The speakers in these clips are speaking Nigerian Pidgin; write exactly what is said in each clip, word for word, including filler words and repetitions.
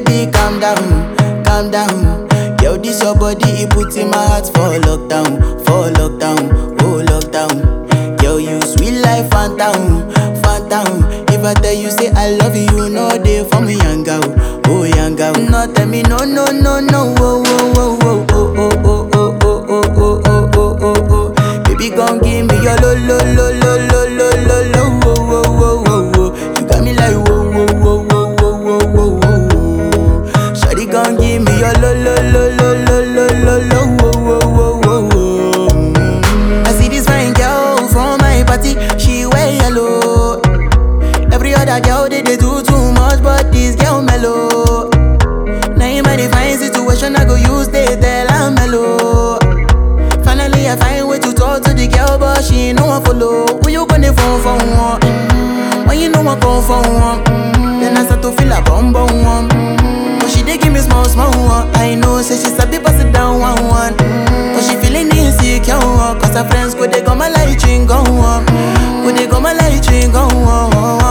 Baby, calm down, calm down. Yo, this your body, it puts in my heart for lockdown, for lockdown, oh lockdown. Yo, you sweet life, phantom, phantom. If I tell you say I love you, you know they for me, young girl, oh young girl. No, tell me no, no, no, no, oh, oh, oh, oh, oh, oh, oh, oh, oh, oh, oh, oh, oh, oh. Baby, gon' give me your lo, lo, lo, lo, lo, lo, lo, lo, oh, oh, oh, oh, oh. You got me like whoa, whoa, whoa, whoa, whoa, whoa, whoa, whoa. Shawty gon' give me your lo, lo, lo, lo, lo, lo, lo, lo, oh, oh, oh, oh, oh. Mm. I see this fine girl from my party, she wear yellow. Every other girl they, they do too much, but this girl mellow. Now in my fine situation, I go use they tell I'm mellow. Finally I find way to talk to the girl, but she ain't no one follow. Who you gonna phone for one? Mm-hmm. When you know I come for one, mm-hmm. Then I start to feel a bum bum one. Mm-hmm. But she dey give me small small one. I know say she sabi pass it down one one. Mm-hmm. But she feeling insecure, cause her friends go they go my light ring go on. Go they go my light ring go on.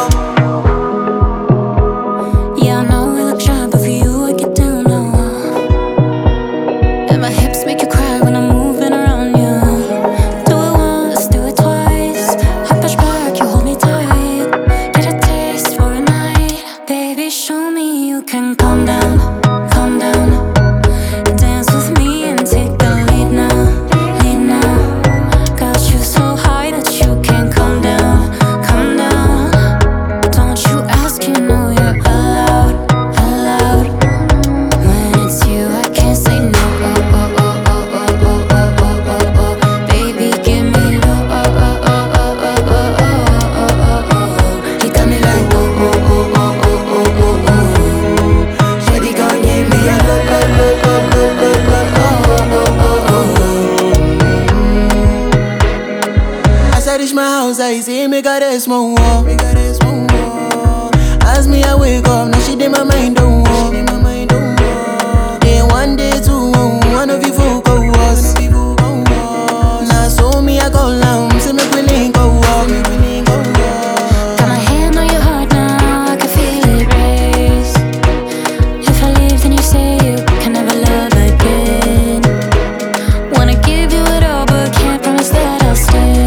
I say make her rest more, make her rest more. As me I wake up, now she dey my mind don't walk. Day one, day two, one of you folk go us. Now so me I call now, say make we link go walk. Got my hand on your heart now, I can feel it race. If I leave, then you say you can never love again. Wanna give you it all, but can't promise that I'll stay.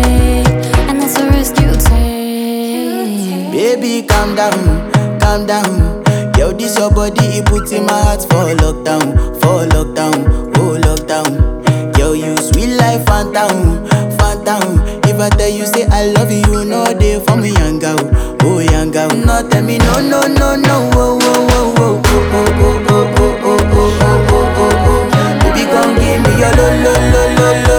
Baby, calm down, calm down. Yo, this your body, it puts in my heart for lockdown, for lockdown, oh lockdown. Yo, you sweet life, phantom, phantom. If I tell you say I love you, you know they for me, young girl, oh young girl. No, tell me no, no, no, no, oh, oh, oh, oh, oh, oh, oh, oh, oh, oh, oh, oh, oh, oh. Baby, come give me your lo, lo, lo, lo, lo.